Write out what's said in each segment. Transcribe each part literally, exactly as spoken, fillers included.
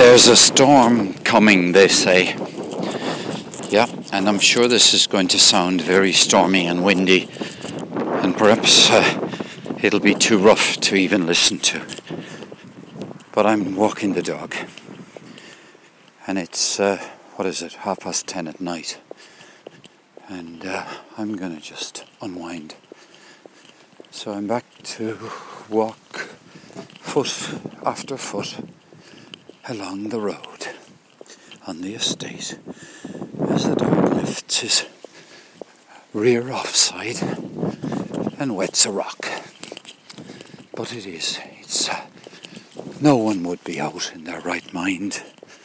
There's a storm coming, they say. Yeah, and I'm sure this is going to sound very stormy and windy, and perhaps uh, it'll be too rough to even listen to. But I'm walking the dog, and it's, uh, what is it, half past ten at night, and uh, I'm going to just unwind. So I'm back to walk foot after foot along the road on the estate as the dog lifts his rear offside and wets a rock. But it is, it's, uh, no one would be out in their right mind.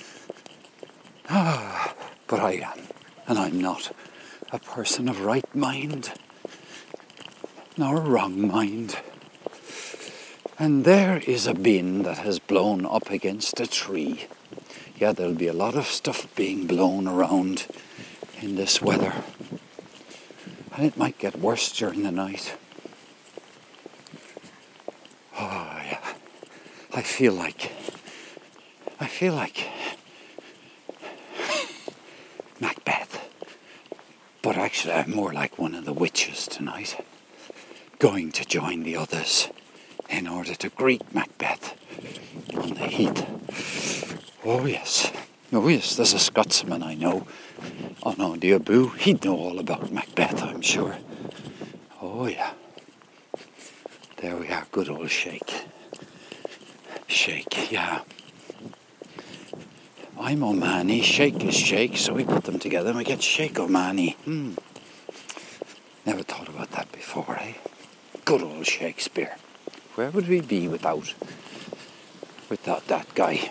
Ah, but I am, and I'm not a person of right mind, nor a wrong mind. And there is a bin that has blown up against a tree. Yeah, there'll be a lot of stuff being blown around in this weather. And it might get worse during the night. Oh, yeah. I feel like... I feel like... Macbeth. But actually, I'm more like one of the witches tonight, going to join the others in order to greet Macbeth on the heath. Oh yes, oh yes, there's a Scotsman I know, Anand Diabu. He'd know all about Macbeth, I'm sure. Oh yeah. There we are, good old Shake. Shake, yeah. I'm O'Mahony, Shake is Shake, so we put them together and we get Shake O'Mahony. Hmm. Never thought about that before, eh? Good old Shakespeare. Where would we be without without that guy?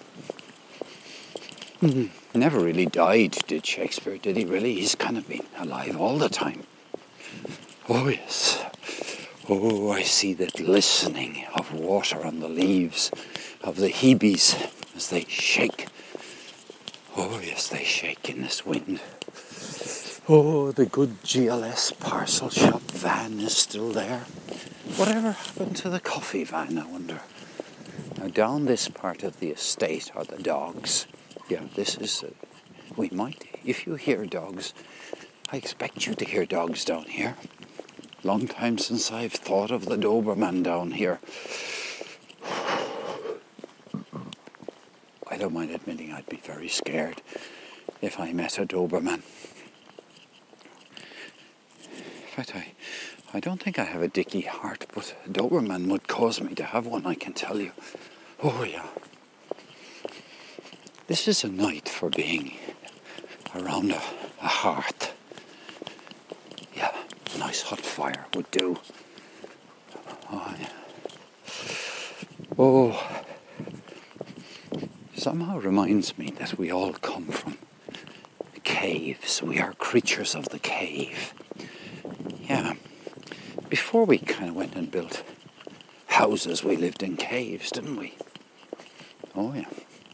Mm, never really died, did Shakespeare, did he really? He's kind of been alive all the time. Oh, yes. Oh, I see the glistening of water on the leaves of the Hebes as they shake. Oh, yes, they shake in this wind. Oh, the good G L S parcel shop van is still there. Whatever happened to the coffee van, I wonder? Now, down this part of the estate are the dogs. Yeah, this is... Uh, we might... If you hear dogs, I expect you to hear dogs down here. Long time since I've thought of the Doberman down here. I don't mind admitting I'd be very scared if I met a Doberman. In fact, I, I don't think I have a dicky heart, but a Doberman would cause me to have one, I can tell you. Oh, yeah. This is a night for being around a, a hearth. Yeah, a nice hot fire would do. Oh, yeah. Oh, somehow reminds me that we all come from caves. We are creatures of the cave. Yeah, before we kind of went and built houses, we lived in caves, didn't we? Oh, yeah.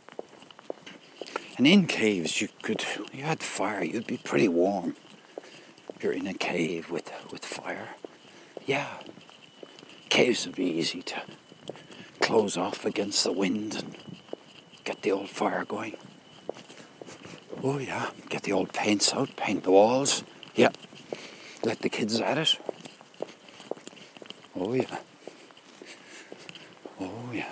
And in caves, you could, you had fire, you'd be pretty warm. If you're in a cave with, with fire. Yeah. Caves would be easy to close off against the wind and get the old fire going. Oh, yeah. Get the old paints out, paint the walls. Yeah. Let the kids at it. Oh, yeah. Oh, yeah.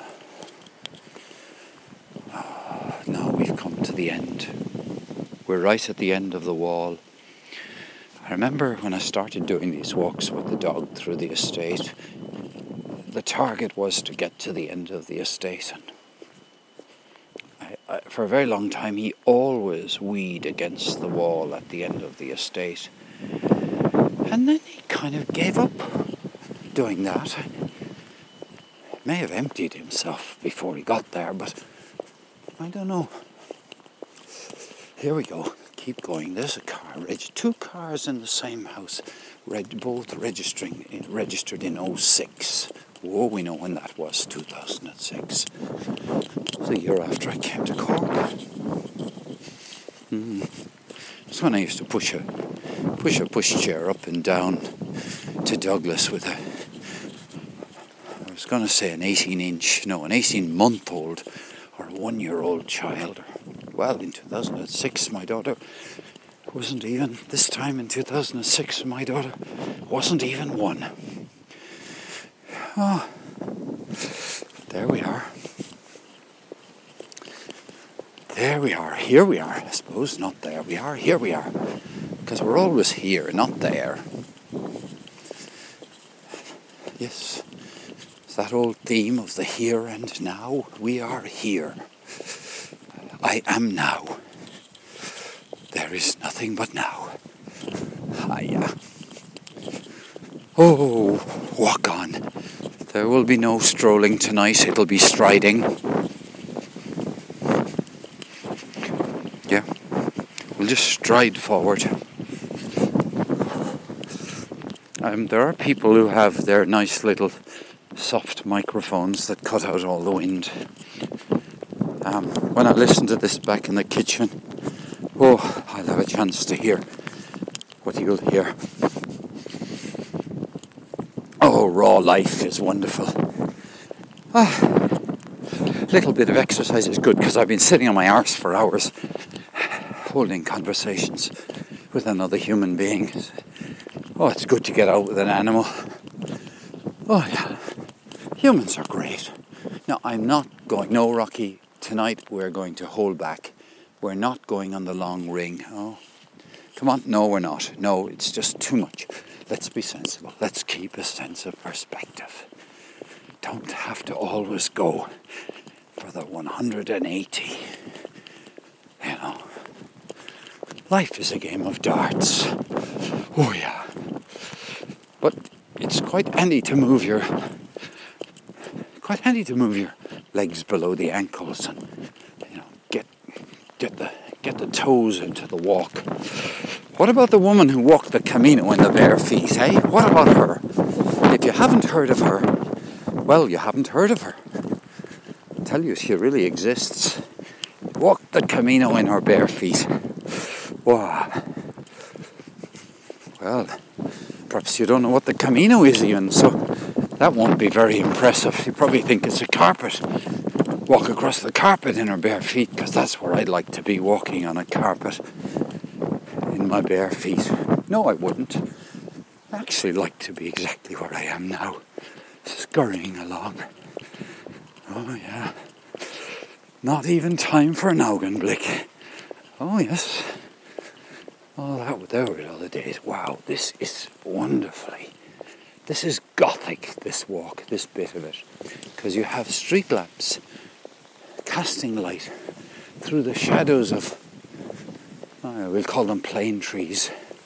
Oh, now we've come to the end. We're right at the end of the wall. I remember when I started doing these walks with the dog through the estate, the target was to get to the end of the estate. And I, I, for a very long time, he always weed against the wall at the end of the estate. And then he kind of gave up doing that. May have emptied himself before he got there, but I don't know. Here we go. Keep going. There's a car. Reg- two cars in the same house, reg- both registering registered in oh six. Oh, we know when that was, two thousand six. The year after I came to Cork. Mm. That's when I used to push a push a pushchair up and down to Douglas with a, I was going to say an eighteen inch, no, an eighteen month old or one-year-old child. Well, in two thousand six, my daughter wasn't even, this time in two thousand six, my daughter wasn't even one. Oh, there we are. There we are. Here we are. I suppose not there we are. Here we are. Because we're always here, not there. Yes. It's that old theme of the here and now. We are here. I am now. There is nothing but now. Hiya. Oh, walk on. There will be no strolling tonight. It'll be striding. Yeah. We'll just stride forward. Um, there are people who have their nice little soft microphones that cut out all the wind. Um, when I listen to this back in the kitchen, oh, I'll have a chance to hear what you'll hear. Oh, raw life is wonderful. Ah, little bit of exercise is good because I've been sitting on my arse for hours holding conversations with another human being. Oh, it's good to get out with an animal. Oh, yeah. Humans are great. Now, I'm not going... No, Rocky, tonight we're going to hold back. We're not going on the long ring. Oh, come on. No, we're not. No, it's just too much. Let's be sensible. Let's keep a sense of perspective. Don't have to always go for the one hundred eighty. You know. Life is a game of darts. Oh, yeah. But it's quite handy to move your... Quite handy to move your legs below the ankles and, you know, get get the get the toes into the walk. What about the woman who walked the Camino in the bare feet, eh? What about her? If you haven't heard of her, well, you haven't heard of her. I tell you, she really exists. Walked the Camino in her bare feet. Wow. Well, perhaps you don't know what the Camino is even, so that won't be very impressive. You probably think it's a carpet. Walk across the carpet in her bare feet, because that's where I'd like to be, walking on a carpet in my bare feet. No, I wouldn't. I'd actually like to be exactly where I am now, scurrying along. Oh, yeah. Not even time for an Augenblick. Oh, yes. Oh, that, there were the other days. Wow, this is wonderfully... This is gothic, this walk, this bit of it. Because you have street lamps casting light through the shadows of, oh, we'll call them plane trees,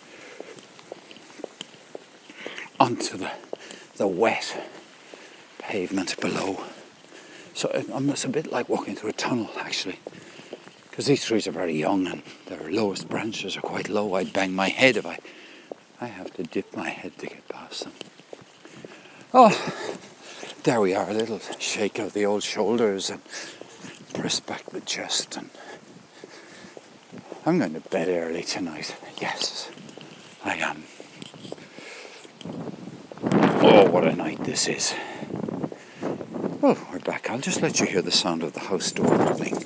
onto the, the wet pavement below. So it's a bit like walking through a tunnel, actually. Because these trees are very young and their lowest branches are quite low. I'd bang my head if I... I have to dip my head to get past them. Oh, there we are, a little shake of the old shoulders and press back the chest. And I'm going to bed early tonight. Yes, I am. Oh, what a night this is. Well, we're back. I'll just let you hear the sound of the house door opening.